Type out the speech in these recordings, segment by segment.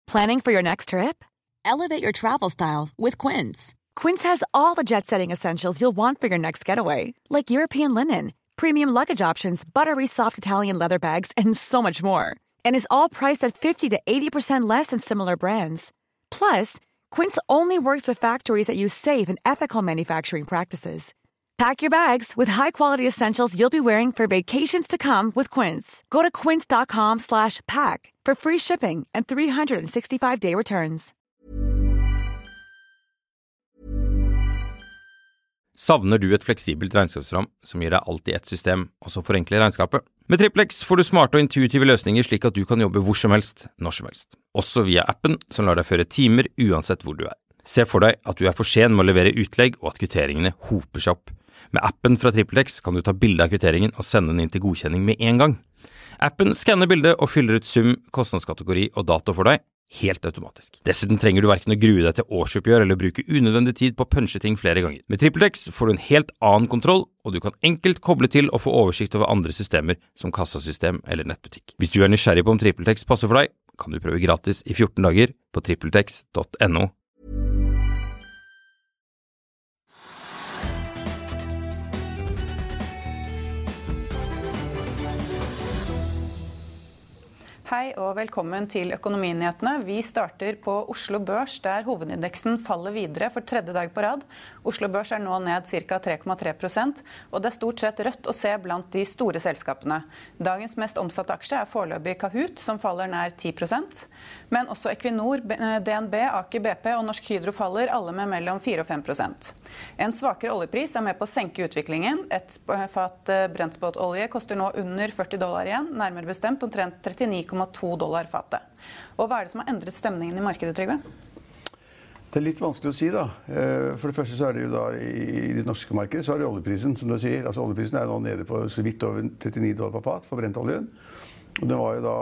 Planning for your next trip? Elevate your travel style with Quince. Quince has all the jet-setting essentials you'll want for your next getaway, like European linen, premium luggage options, buttery soft Italian leather bags, and so much more. And is all priced at 50 to 80% less than similar brands. Plus, Quince only works with factories that use safe and ethical manufacturing practices. Pack your bags with high-quality essentials you'll be wearing for vacations to come with Quince. Go to quince.com/pack for free shipping and 365-day returns. Savner du et fleksibelt regnskapsprogram som gir deg alt i ett system, og som forenkler regnskapet? Med TrippelX får du smarte og intuitive løsninger slik at du kan jobbe hvor som helst, når som helst. Også via appen som lar deg føre timer uansett hvor du er. Se for deg at du er for sen med å levere utlegg og at kvitteringene hoper seg opp. Med appen fra TrippelX kan du ta bilde av kvitteringen og sende den inn til godkjenning med en gang. Appen skanner bildet og fyller ut sum, kostnadskategori og dato for deg, helt automatisk. Dessuten trenger du hverken å grue deg til årsoppgjør eller bruke unødvendig tid på å punche ting flere ganger. Med TrippelX får du en helt annen kontroll, og du kan enkelt koble til og få oversikt over andre systemer som kassasystem eller nettbutikk. Hvis du er nysgjerrig på om TrippelX passer for deg, kan du prøve gratis i 14 dager på trippeltex.no. Hei og velkommen til Økonominyhetene. Vi starter på Oslo Børs, der hovedindeksen faller videre for tredje dag på rad. Oslo Børs er nå ned ca. 3,3%, og det er stort sett rødt å se blant de store selskapene. Dagens mest omsatte aksje er foreløpig Kahoot, som faller nær 10%. Men også Equinor, DNB, Aker BP og Norsk Hydro faller, alle med mellom 4 og 5%. En svakere oljepris er med på å senke utviklingen. Et fat brentspotolje koster nå under $40 igjen, nærmere bestemt omtrent $39,2 fatet. Og hva er det som har endret stemningen i markedet, Trygve? Det er litt vanskelig å si da. For det første så er det jo da i det norske markedet så er det oljeprisen, som du sier. Altså oljeprisen er nå nede på så vidt over $39 per fat for brentoljen. Og den var jo da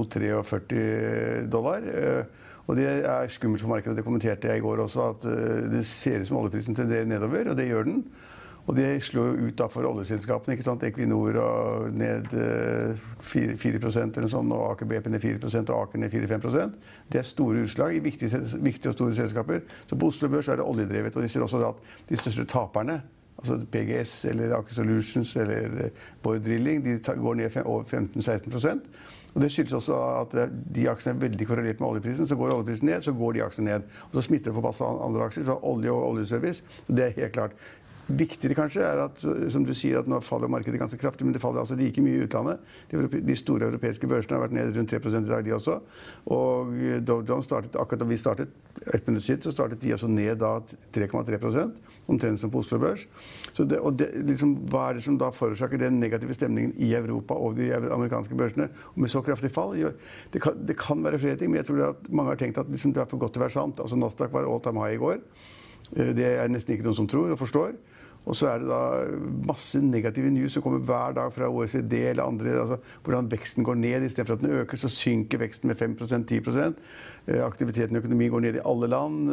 $243. Og det er skummelt for markedet. Det kommenterte jeg i går også, at det ser ut som oljeprisen tenderer nedover, og det gjør den. Og det slår ut da for oljeselskapene, ikke sant? Equinor ned 4% eller noe sånt, og Aker BP ned 4%, og Aker ned 4-5%. Det er store utslag i viktige og store selskaper. Så på Oslo Børs er det oljedrevet, og de ser også at de største taperne, altså PGS eller Aker Solutions eller Borr Drilling, de går ned over 15-16%. Og det skyldes også at de aksjene er veldig korrelert med oljeprisen. Så går oljeprisen ned, så går de aksjene ned. Og så smitter det på masse andre aksjer, så olje og oljeservice. Så det er helt klart. Viktigere kanskje er at, som du sier, at nå faller markedet ganske kraftig, men det faller altså like mye i utlandet. De store europeiske børsene har vært ned rundt 3% i dag, de også. Og Dow Jones startet, akkurat da vi startet, 1 minutt siden, så startet de også ned da 3,3%, omtrent som på Oslo Børs. Så liksom, hva er det som da forårsaker den negative stemningen i Europa og de amerikanske børsene? Og med så kraftig fall, det kan være flere ting, men jeg tror at mange har tenkt at liksom, det er for godt til å være sant. Altså Nasdaq var all-time high i går. Det er nesten ikke noen som tror og forstår. Og så er det da masse negative news som kommer hver dag fra OECD eller andre, altså hvordan veksten går ned. I stedet for at den øker, så synker veksten med 5%, 10%. Aktiviteten i økonomien går ned i alle land.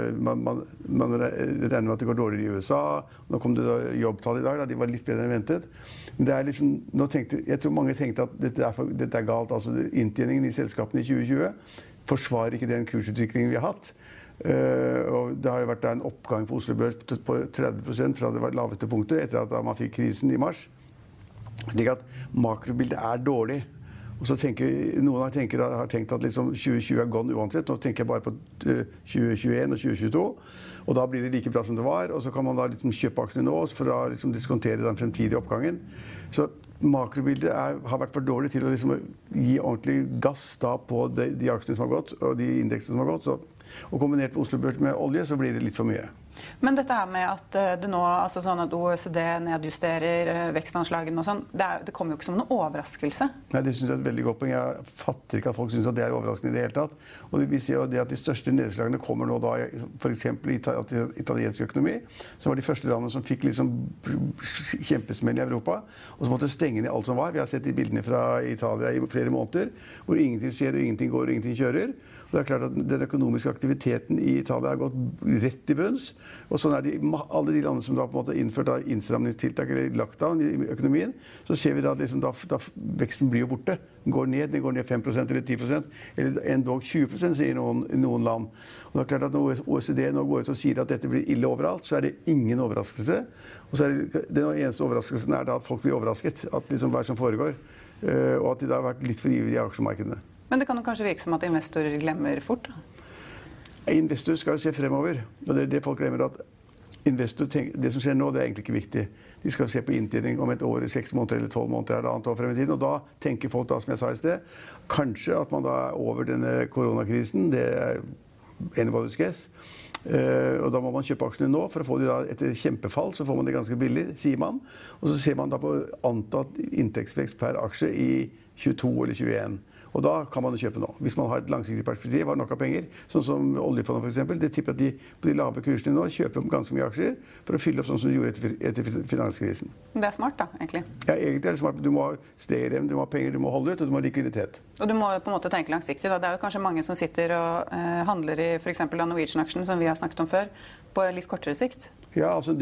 Man regner med at det går dårligere i USA. Nå kom det da jobbtall i dag, da. De var litt bedre enn ventet. Men det er liksom, jeg tror mange tenkte at dette er galt. Altså inntjeningen i selskapene i 2020 forsvarer ikke den kursutviklingen vi har hatt. Og det har jo vært en oppgang på Oslo Børs på 30% fra det laveste punktet etter at man fikk krisen i mars. Slik at makrobildet er dårlig. Og så noen har tenkt at liksom 2020 er gone uansett. Nå tenker jeg bare på 2021 og 2022. Og da blir det like bra som det var. Og så kan man da liksom kjøpe aksjene nå for å liksom diskontere den fremtidige oppgangen. Så makrobildet har vært for dårlig til å liksom gi ordentlig gass da på de aksjene som har gått, og de indeksene som har gått. Og kombinert med Oslo Børs med olje, så blir det litt for mye. Men dette her med at det nå, altså sånn at OECD nedjusterer vekstanslagene og sånn, det kommer jo ikke som noen overraskelse. Nei, det synes jeg er et veldig godt poeng. Jeg fatter ikke at folk synes at det er overraskende i det hele tatt. Og vi ser jo det at de største nedslagene kommer nå da, for eksempel i italiensk økonomi, som var de første landene som fikk liksom kjempesmell i Europa, og så måtte stenge ned alt som var. Vi har sett de bildene fra Italia i flere måneder, hvor ingenting skjer, og ingenting går, og ingenting kjører. Det er klart at den økonomiske aktiviteten i Italia har gått rett i bunns. Og sånn det i alle de landene som da på en måte innført innstramningstiltak eller lockdown i økonomien, så ser vi da da veksten blir jo borte. Den går ned 5% eller 10%, eller endog 20% sier noen land. Og det er klart at når OECD nå går ut og sier at dette blir ille overalt, så det ingen overraskelse. Og så den eneste overraskelsen da at folk blir overrasket, at liksom hva som foregår, og at de da har vært litt for ivrige i aksjemarkedene. Men det kan jo kanskje virke som at investorer glemmer fort, da? Investorer skal jo se fremover, og det folk glemmer at det som skjer nå, det egentlig ikke viktig. De skal se på inntjening om et år, 6 måneder eller 12 måneder eller annet år frem i tiden, og da tenker folk da, som jeg sa i sted, kanskje at man da over denne koronakrisen, det anybody's guess, og da må man kjøpe aksjene nå, for å få de da etter kjempefall, så får man det ganske billig, sier man, og så ser man da på antatt inntektsvekst per aksje i 22 eller 21. Og da kan man kjøpe nå. Hvis man har et langsiktig perspektiv, har nok av penger, sånn som oljefondet for eksempel, det tipper at de på de lave kursene nå kjøper ganske mye aksjer for å fylle opp sånn som de gjorde etter finanskrisen. Det smart da, egentlig? Ja, egentlig det smart. Du må ha stayerevne, du må ha penger, du må holde ut, og du må ha likviditet. Og du må på en måte tenke langsiktig da. Det jo kanskje mange som sitter og handler i for eksempel Norwegian-aksjen, som vi har snakket om før, på litt kortere sikt. Ja, altså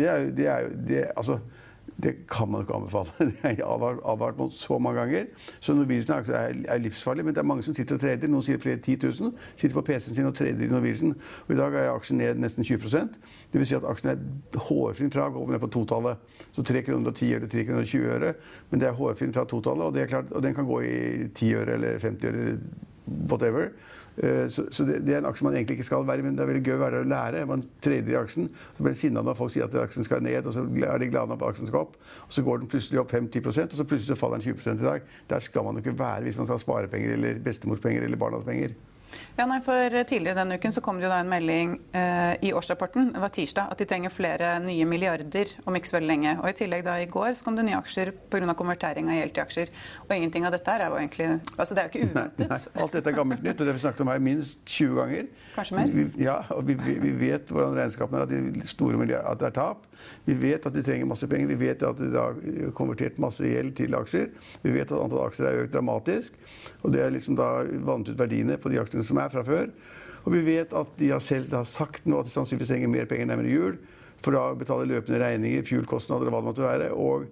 det kan man ikke anbefale. Det har advart mot så mange ganger. Så Norwegian livsfarlig, men det mange som sitter og trader. Noen sier flere 10 000, sitter på PC-en sin og trader i Norwegian. Og i dag aksjen ned nesten 20%. Det vil si at aksjen hårfint fra å gå ned på totallet. Så 3,10 kroner eller 3,20 kroner. Men det hårfint fra totallet, og det klart, og den kan gå i 10 øre eller 50 øre, whatever. Så det en aksje man egentlig ikke skal være, men det veldig gøy å være der og lære. Man trader i aksjen, så blir det sinnet når folk sier at aksjen skal ned, og så de glade når aksjen skal opp, og så går den plutselig opp 5-10%, og så plutselig så faller den 20% i dag. Der skal man jo ikke være hvis man skal spare penger, eller bestemorspenger, eller barnas penger. Ja, nei, for tidligere denne uken så kom det jo da en melding i årsrapporten, det var tirsdag, at de trenger flere nye milliarder om ikke så veldig lenge. Og i tillegg da i går så kom det nye aksjer på grunn av konvertering av gjeld til aksjer. Og ingenting av dette her jo egentlig, altså det jo ikke uventet. Nei, alt dette gammelt nytt, og det vi snakket om her minst 20 ganger. Kanskje mer? Ja, og vi vet hvordan regnskapene at de store milliarder, at det tap. Vi vet at de trenger masse penger, vi vet at de har konvertert masse gjeld til aksjer. Vi vet at antall aksjer økt dramatisk, og det liksom da vannet ut verdiene på de aksjene som fra før. Og vi vet at de har sagt nå at de sannsynligvis trenger mer penger nærmere jul for å betale løpende regninger, fuelkostnader og hva det måtte være. Og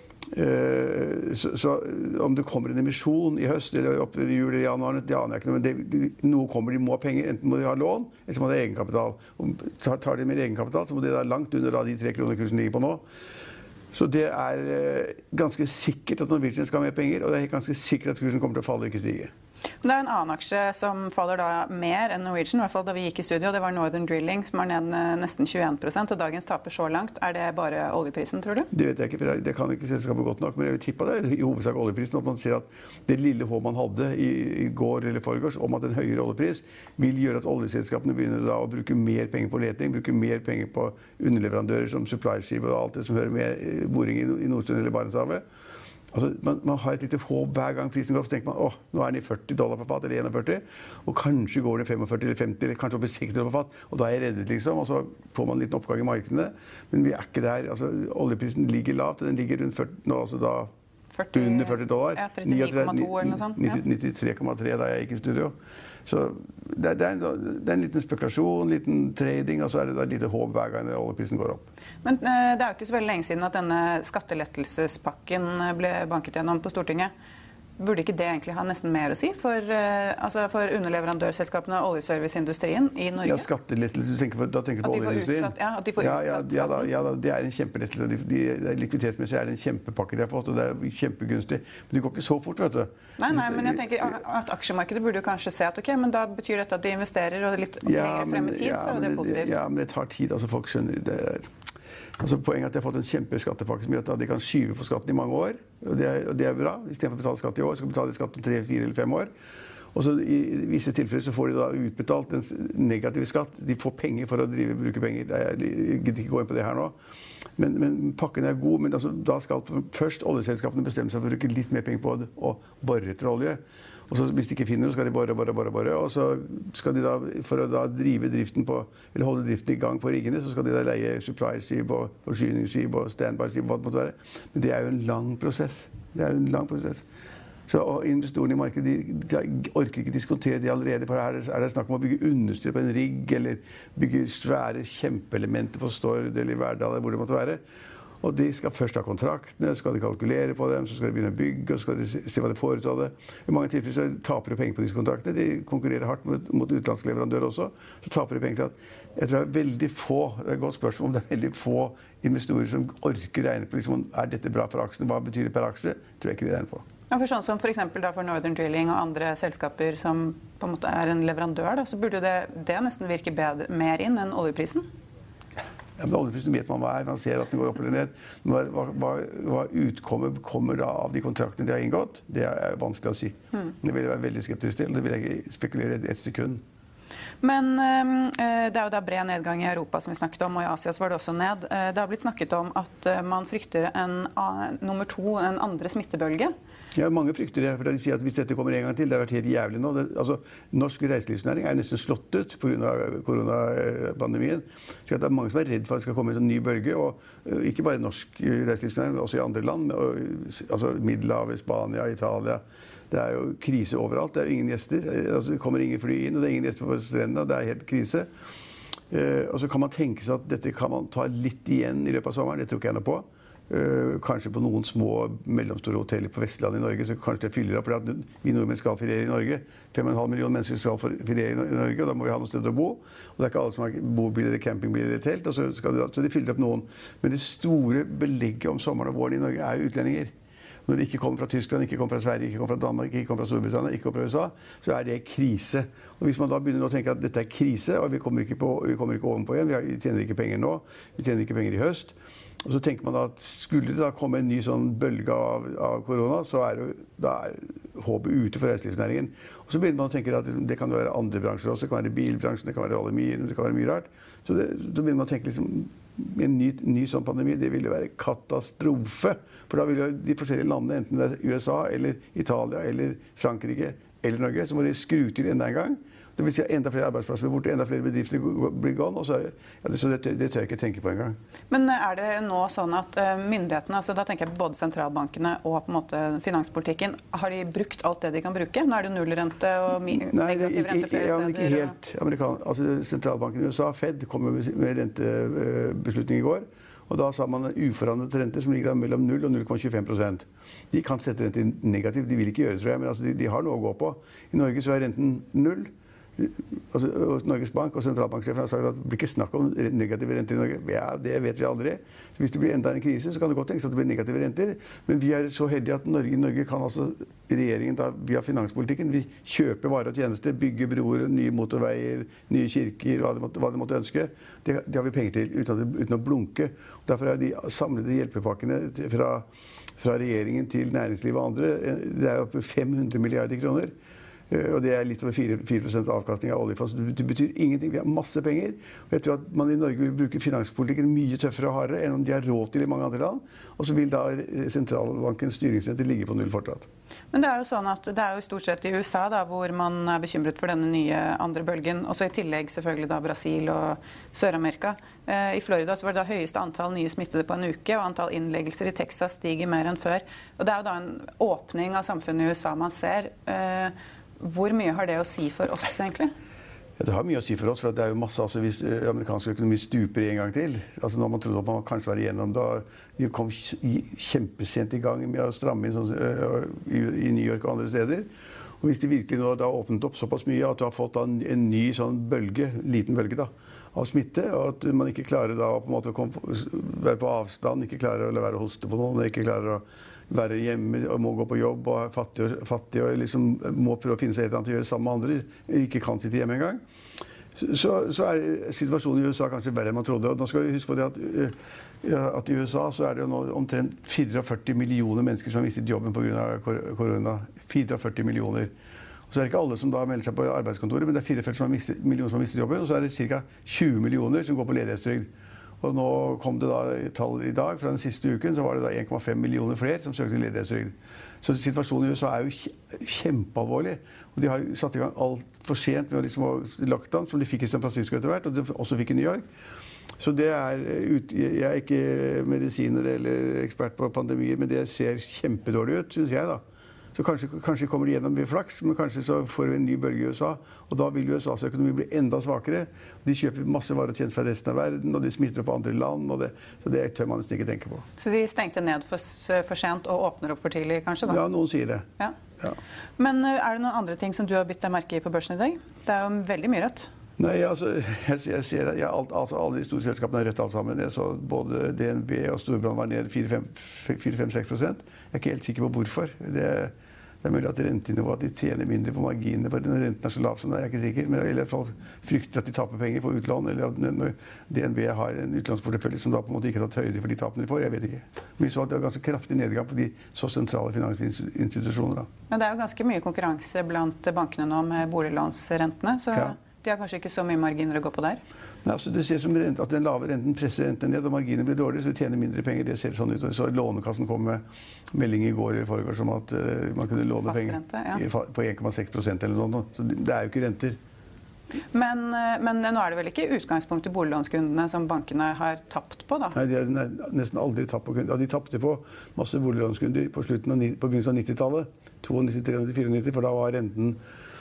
så om det kommer en emisjon i høst eller opp i jul eller januar, det aner jeg ikke noe, men noe kommer, de må ha penger, enten må de ha lån, eller så må de ha egenkapital. Og tar de med egenkapital, så må de da langt under da de 3 kroner kursen ligger på nå. Så det ganske sikkert at Norwegian skal ha mer penger, og det ganske sikkert at kursen kommer til å falle og ikke stige. Det en annen aksje som faller da mer enn Norwegian, i hvert fall da vi gikk i studio, det var Northern Drilling, som ned nesten 21%, og dagens taper så langt. Det bare oljeprisen, tror du? Det vet jeg ikke, for det kan ikke selskapet godt nok, men jeg vil tippe det i hovedsak oljeprisen, at man ser at det lille håp man hadde i går eller forgårs om at en høyere oljepris vil gjøre at oljeselskapene begynner da å bruke mer penger på leting, bruke mer penger på underleverandører som supply-skip og alt det som hører med boring i Nordstøen eller Barentshavet. Altså, man har et lite håp hver gang prisen går opp, så tenker man, nå den i $40 per fat, eller 41, og kanskje går det 45 eller 50, eller kanskje opp i $60 per fat, og da jeg reddet liksom, og så får man en liten oppgang i markedene, men vi ikke der, altså, oljeprisen ligger lavt, den ligger rundt 40, nå altså da, under $40. Ja, 39,2 eller noe sånt. 93,3 da jeg gikk i studio. Så det en liten spekulasjon, en liten trading, og så det et lite håp hver gang oljeprisen går opp. Men det jo ikke så veldig lenge siden at denne skattelettelsespakken ble banket gjennom på Stortinget. Burde ikke det egentlig ha nesten mer å si for underleverandørselskapene og oljeserviceindustrien i Norge? Ja, skattelettelse, da tenker du på oljeindustrien? At de får utsatt skatten? Ja, det en kjempelettelse. Likviditetsmessig det en kjempepakke de har fått, og det kjempegunstig. Men det går ikke så fort, vet du. Nei, men jeg tenker at aksjemarkedet burde jo kanskje se at ok, men da betyr dette at de investerer og litt lenger frem i tid, så det positivt. Ja, men det tar tid, altså folk skjønner det. Altså, poenget at de har fått en kjempeskattepakke som gjør at de kan skyve på skatten i mange år, og det bra. I stedet for å betale skatt i år, så skal de betale skatt om 3, 4 eller 5 år. Og så i visse tilfeller så får de da utbetalt en negativ skatt. De får penger for å bruke penger. Jeg gidder ikke gå inn på det her nå. Men pakken god, men altså, da skal først oljeselskapene bestemme seg for å bruke litt mer penger på det og bore etter olje. Og så hvis de ikke finner det, så skal de bore, og så skal de da, for å da drive driften på, eller holde driften i gang på riggene, så skal de da leie supply-skip og forsyningsskip og standby-skip, hva det måtte være. Men det jo en lang prosess. Så investorene i markedet de orker ikke diskutere det allerede, for her det snakk om å bygge understyr på en rigg, eller bygge svære kjempeelementer på Stord eller i Verdal, eller hvor det måtte være. Og de skal først ha kontraktene, skal de kalkulere på dem, så skal de begynne å bygge, og så skal de se hva de foretar det. I mange tilfeller så taper de penger på disse kontraktene. De konkurrerer hardt mot utenlandske leverandører også. Så taper de penger til at jeg tror det veldig få, det et godt spørsmål om det veldig få investorer som orker regne på liksom, dette bra for aksjene, hva betyr det per aksje, tror jeg ikke de regner på. Ja, for sånn som for eksempel da for Northern Drilling og andre selskaper som på en måte en leverandør, da, så burde det nesten virke mer inn enn oljeprisen? Ja, men oljeprisen vet man hva man ser at den går opp eller ned. Hva utkommet kommer da av de kontraktene de har inngått, det vanskelig å si. Det vil jeg være veldig skeptisk til, det vil jeg ikke spekulere et sekund. Men det jo da bred nedgang i Europa som vi snakket om, og i Asia så var det også ned. Det har blitt snakket om at man frykter nummer 2, en andre smittebølge. Ja, mange frykter det, for de sier at hvis dette kommer en gang til, det har vært helt jævlig nå. Norsk reiselivsnæring nesten slått ut på grunn av koronapandemien. Så det mange som redd for at det skal komme en sånn ny bølge, og ikke bare norsk reiselivsnæring, men også i andre land, altså Middelhavet, Spania, Italia. Det jo krise overalt, det jo ingen gjester, altså, det kommer ingen fly inn, og det ingen gjester på strendene, det helt krise. Og så kan man tenke seg at dette kan man ta litt igjen i løpet av sommeren, det tror ikke jeg noe på. Kanskje på noen små mellomstore hoteller på Vestlandet i Norge, så kanskje det fyller opp, for at vi nordmenn skal feriere i Norge. 5,5 millioner mennesker skal feriere i Norge, og da må vi ha noe sted å bo. Og det ikke alle som har bobil eller campingbil eller telt, og så de fyller opp noen. Men det store belegget om sommeren og våren i Norge jo utlendinger. Når de ikke kommer fra Tyskland, ikke kommer fra Sverige, ikke kommer fra Danmark, ikke kommer fra Storbritannia, ikke kommer fra USA, så det krise. Og hvis man da begynner å tenke at dette krise, og vi kommer ikke ovenpå igjen, vi tjener ikke penger nå, vi tjener ikke penger i høst, og så tenker man da at skulle det da komme en ny sånn bølge av korona, så da håpet ute for reiselivsnæringen. Og så begynner man å tenke at det kan være andre bransjer også, det kan være bilbransjen, det kan være aluminium, det kan være mye rart. Så begynner man å tenke liksom, en ny sånn pandemi, det ville være katastrofe. For da vil jo de forskjellige landene, enten det USA eller Italia eller Frankrike eller Norge, så må de skru til enda en gang. Det vil si at enda flere arbeidsplasser blir borte, enda flere bedrifter blir gone, så det tør jeg ikke tenke på en gang. Men det nå sånn at myndighetene, altså da tenker jeg på både sentralbankene og på en måte finanspolitikken, har de brukt alt det de kan bruke? Nå det nullrente og negativ rente flere steder? Nei, ikke helt. Sentralbanken i USA, Fed, kom med rentebeslutning i går, og da sa man en uforandret rente som ligger mellom 0 og 0,25%. De kan sette rente negativ, de vil ikke gjøre det, tror jeg, men de har noe å gå på. I Norge så renten 0. Altså, Norges Bank og sentralbanksjefen har sagt at det blir ikke snakk om negative renter i Norge. Ja, det vet vi aldri. Så hvis det blir enda en krise, så kan det godt tenkes at det blir negative renter. Men vi så heldige at Norge kan altså, regjeringen da, via finanspolitikken, vi kjøper varer og tjenester, bygger broer, nye motorveier, nye kirker, hva de måtte ønske. Det har vi penger til uten å blunke. Og derfor de samlede hjelpepakkene fra regjeringen til næringslivet og andre, det oppe 500 milliarder kroner. Og det litt over 4% avkastning av oljefond. Det betyr ingenting. Vi har masse penger. Og jeg tror at man i Norge vil bruke finanspolitikken mye tøffere og hardere enn om de har råd til i mange andre land. Og så vil da sentralbankens styringsrente ligge på 0 fortsatt. Men det jo sånn at det jo stort sett i USA da, hvor man bekymret for denne nye andre bølgen. Også i tillegg selvfølgelig da Brasil og Sør-Amerika. I Florida så var det da høyeste antall nye smittede på en uke, og antall innleggelser i Texas stiger mer enn før. Og det jo da en åpning av samfunnet i USA man ser. Hvor mye har det å si for oss, egentlig? Ja, det har mye å si for oss, for det jo masse, altså, hvis amerikansk økonomi stuper en gang til. Altså, når man trodde at man kanskje var igjennom, da de kom kjempesent i gang med å stramme inn sånn, i New York og andre steder. Og hvis de virkelig nå da åpnet opp såpass mye at du har fått en ny sånn bølge, liten bølge da, av smitte, og at man ikke klarer da på en måte å være på avstand, ikke klarer å la være å hoste på noen, ikke klarer å være hjemme og må gå på jobb og fattig og liksom må prøve å finne seg et eller annet å gjøre sammen med andre, ikke kan sitte hjemme en gang. Så situasjonen i USA kanskje verre enn man trodde. Og nå skal vi huske på det at i USA så det jo nå omtrent 44 millioner mennesker som har mistet jobben på grunn av korona. 44 millioner. Og så det ikke alle som da melder seg på arbeidskontoret, men det 44 millioner som har mistet jobben, og så det ca. 20 millioner som går på ledighetstrygd. Og nå kom det da tall i dag, fra den siste uken, så var det da 1,5 millioner flere som søkte ledighetstrygd. Så situasjonen i USA jo kjempealvorlig. Og de har satt i gang alt for sent med liksom lockdown, som de fikk i San Francisco etter hvert, og de også fikk i New York. Så det jeg ikke medisiner eller ekspert på pandemier, men det ser kjempedårlig ut, synes jeg da. Så kanskje kommer de gjennom ved flaks, men kanskje så får vi en ny bølge i USA. Og da vil USAs økonomi bli enda svakere. De kjøper masse varer og tjenester fra resten av verden, og de smitter opp på andre land. Så det tør man nesten ikke tenke på. Så de stengte ned for sent og åpner opp for tidlig, kanskje? Da? Ja, noen sier det. Ja. Ja. Men er det noen andre ting som du har bitt deg merke i på børsen i dag? Det er jo veldig mye rødt. Nei, altså, jeg ser at alle de store selskapene er rødt alt sammen. Jeg så både DNB og Storebrand var ned 4-5-6%. Jeg er ikke helt sikker på hvorfor. Det er mulig at rentenivået, at de tjener mindre på marginene når renten er så lav som det, jeg er ikke sikker. Men i hvert fall frykter at de taper penger på utlån, eller at når DNB har en utlånsportefølje som da på en måte ikke har tatt høyde for de tapene de får, jeg vet ikke. Men vi så at det var ganske kraftig nedgang på de så sentrale finansinstitusjoner. Men det er jo ganske mye konkurranse blant bankene nå med boliglånsrentene, så de har kanskje ikke så mye marginer å gå på der? Nei, altså det ser som at den lave renten presser renten ned, og marginen blir dårlig, så de tjener mindre penger. Det ser sånn ut. Så Lånekassen kom med melding i går eller foregår som at man kunne låne penger på 1,6% eller noe sånt. Så det er jo ikke renter. Men nå er det vel ikke utgangspunktet boliglånskundene som bankene har tapt på, da? Nei, de har nesten aldri tapt på kunder. Ja, de tapte på masse boliglånskunder på begynnelsen av 90-tallet. 92, 93, 94, for da var renten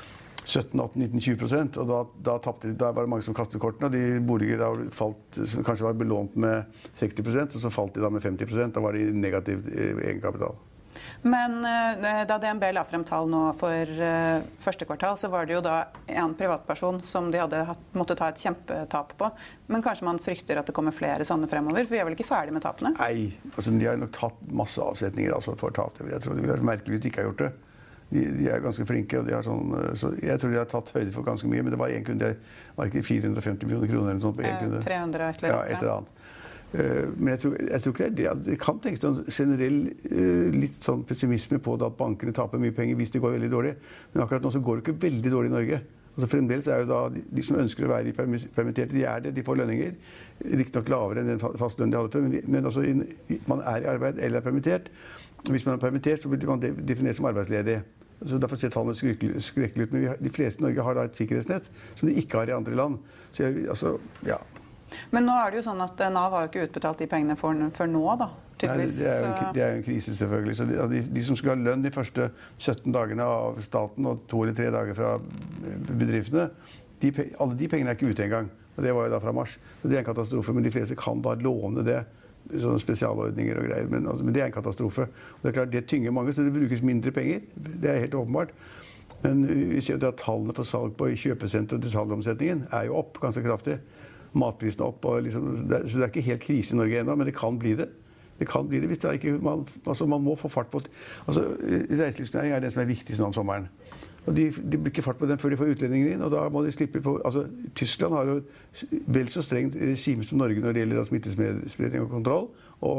17, 18, 19, 20%, og da tapte de. Da var det mange som kastet kortene, og de boliger da falt, som kanskje var belånt med 60%, og så falt de da med 50%. Da var de negativ egenkapital. Men da DNB la frem tall nå for første kvartal, så var det jo da en privatperson som de hadde måttet ta et kjempetap på. Men kanskje man frykter at det kommer flere sånne fremover, for vi er vel ikke ferdig med tapene? Nei, altså de har nok tatt masse avsetninger altså, for tap. Jeg tror det vil være merkelig hvis de ikke har gjort det. De er ganske flinke, og de har så jeg tror de har tatt høyde for ganske mye, men det var en kunde, det var ikke 450 millioner kroner eller noe sånt på en kunde. 300 ja, et eller annet. Men jeg tror ikke det er det. Det kan tenkes en generell litt sånn pessimisme på det at bankene taper mye penger hvis det går veldig dårlig. Men akkurat nå så går det ikke veldig dårlig i Norge. Altså fremdeles er jo da de som ønsker å være permitterte, de er det, de får lønninger. Riktignok lavere enn den fast lønn de hadde før, men altså man er i arbeid eller er permittert. Hvis man er permittert, så blir man definert som arbeidsledig. Så derfor ser tallene skrekkelig ut. Men de fleste i Norge har da et sikkerhetsnett som de ikke har i andre land. Så ja. Men nå er det jo sånn at Nav har jo ikke utbetalt de pengene før nå, da? Nei, det er jo en krise, selvfølgelig. Så de som skulle ha lønn de første 17 dagene av staten og 2 eller 3 dager fra bedriftene, alle de pengene er ikke ute engang. Og det var jo da fra mars. Så det er en katastrofe, men de fleste kan da låne det. Sånne spesialordninger og greier, men det er en katastrofe. Og det er klart, det tynger mange, så det brukes mindre penger. Det er helt åpenbart. Men vi ser jo at tallene for salg på kjøpesenter og detaljomsetningen er jo opp ganske kraftig. Matprisene opp, og liksom, så det er ikke helt krise i Norge ennå, men det kan bli det. Det kan bli det hvis det er ikke, man må få fart på reiselivsnæringen er det som er viktigst nå om sommeren. Og de blir ikke fart på den før de får utlendinger inn, og da må de slippe på. Altså, Tyskland har jo vel så strengt regime som Norge når det gjelder smittespredning og kontroll,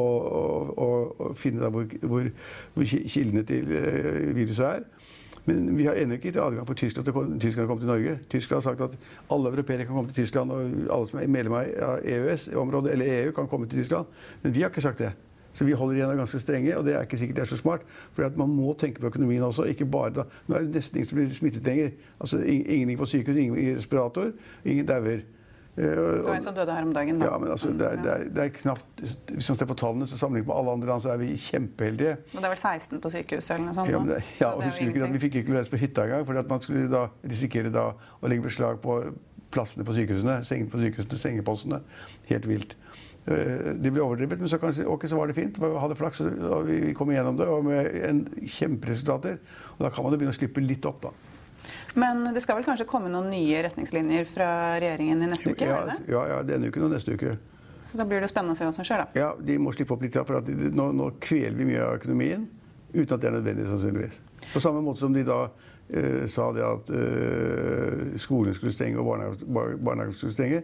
og finne da hvor kildene til viruset er. Men vi har ennå ikke gitt adgang for Tyskland til å komme til Norge. Tyskland har sagt at alle europeere kan komme til Tyskland, og alle som er medlem av EØS-området eller EU kan komme til Tyskland. Men vi har ikke sagt det. Så vi holder igjen ganske strenge, og det er ikke sikkert det er så smart. For man må tenke på økonomien også, ikke bare da. Nå er det nesten ingen som blir smittet lenger. Altså ingen på sykehus, ingen i respirator, ingen dauer. Det var en som døde her om dagen. Da. Ja, men altså, det er knapt, hvis man ser på tallene, så sammenlignet med alle andre land, så er vi kjempeheldige. Og det er vel 16 på sykehus eller noe sånt? Ja, og husker ikke at vi fikk ikke reise på hytta engang, for man skulle da risikere da å legge beslag på plassene på sykehusene, sengene på sykehusene, sengepostene. Helt vilt. Det ble overdrevet, men så var det fint. Vi hadde flaks, og vi kom igjennom det, og med kjemperesultater. Og da kan man jo begynne å slippe litt opp, da. Men det skal vel kanskje komme noen nye retningslinjer fra regjeringen i neste uke? Ja, denne uken og neste uke. Så da blir det spennende å se hva som skjer, da? Ja, de må slippe opp litt, for at nå kveler vi mye av økonomien, uten at det er nødvendig, sannsynligvis. På samme måte som de da sa det at skolen skulle stenge og barnehagen skulle stenge.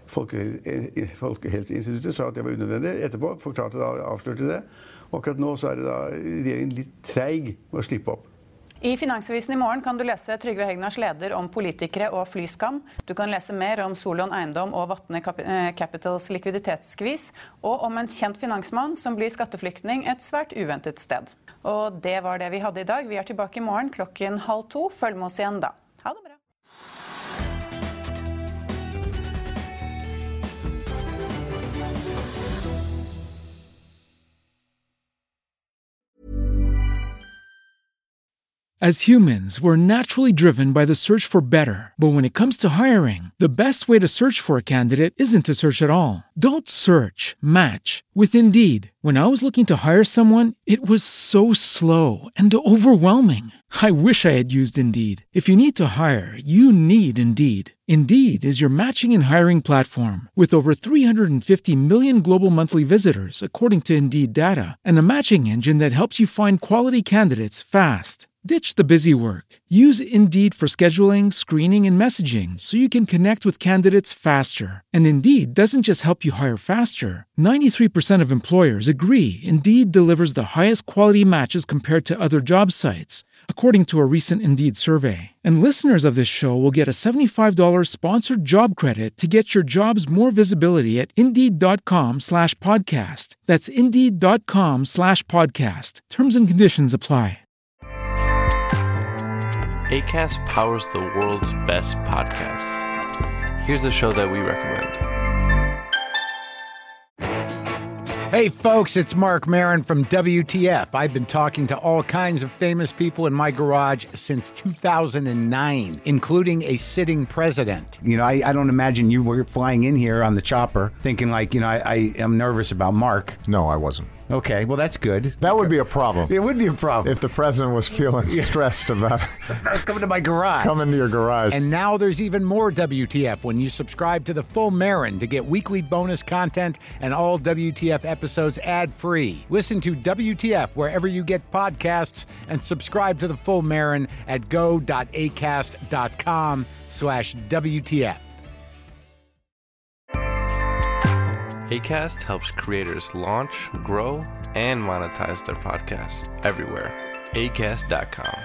Folkehelseinstituttet sa at det var unødvendig. Etterpå avslørte det. Og akkurat nå så er det da regjeringen litt treig med å slippe opp. I Finansavisen i morgen kan du lese Trygve Hegnars leder om politikere og flyskam. Du kan lese mer om Solon Eiendom og Vatne Capitals likviditetsskvis, og om en kjent finansmann som blir skatteflyktning et svært uventet sted. Og det var det vi hadde i dag. Vi er tilbake i morgen 1:30. Følg med oss igjen da. Ha det bra. As humans, we're naturally driven by the search for better. But when it comes to hiring, the best way to search for a candidate isn't to search at all. Don't search, match with Indeed. When I was looking to hire someone, it was so slow and overwhelming. I wish I had used Indeed. If you need to hire, you need Indeed. Indeed is your matching and hiring platform with over 350 million global monthly visitors, according to Indeed data, and a matching engine that helps you find quality candidates fast. Ditch the busy work. Use Indeed for scheduling, screening, and messaging so you can connect with candidates faster. And Indeed doesn't just help you hire faster. 93% of employers agree Indeed delivers the highest quality matches compared to other job sites, according to a recent Indeed survey. And listeners of this show will get a $75 sponsored job credit to get your jobs more visibility at Indeed.com/podcast. That's Indeed.com/podcast. Terms and conditions apply. Acast powers the world's best podcasts. Here's a show that we recommend. Hey folks, it's Mark Maron from WTF. I've been talking to all kinds of famous people in my garage since 2009, including a sitting president. You know, I don't imagine you were flying in here on the chopper thinking like, I am nervous about Mark. No, I wasn't. Okay, well, that's good. That would be a problem. It would be a problem. If the president was feeling stressed about coming to my garage. Coming to your garage. And now there's even more WTF when you subscribe to the Full Marin to get weekly bonus content and all WTF episodes ad-free. Listen to WTF wherever you get podcasts and subscribe to the Full Marin at go.acast.com/WTF. Acast helps creators launch, grow, and monetize their podcasts everywhere. Acast.com.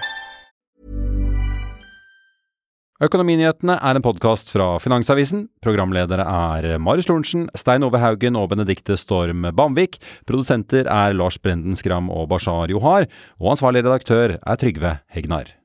Økonominyhetene en podcast fra Finansavisen. Programledere Marius Lorentzen, Stein Ove Haugen og Benedikte Storm Bamvik. Produsenter Lars Brenden Skram og Bashar Johar. Og ansvarlig redaktør Trygve Hegnar.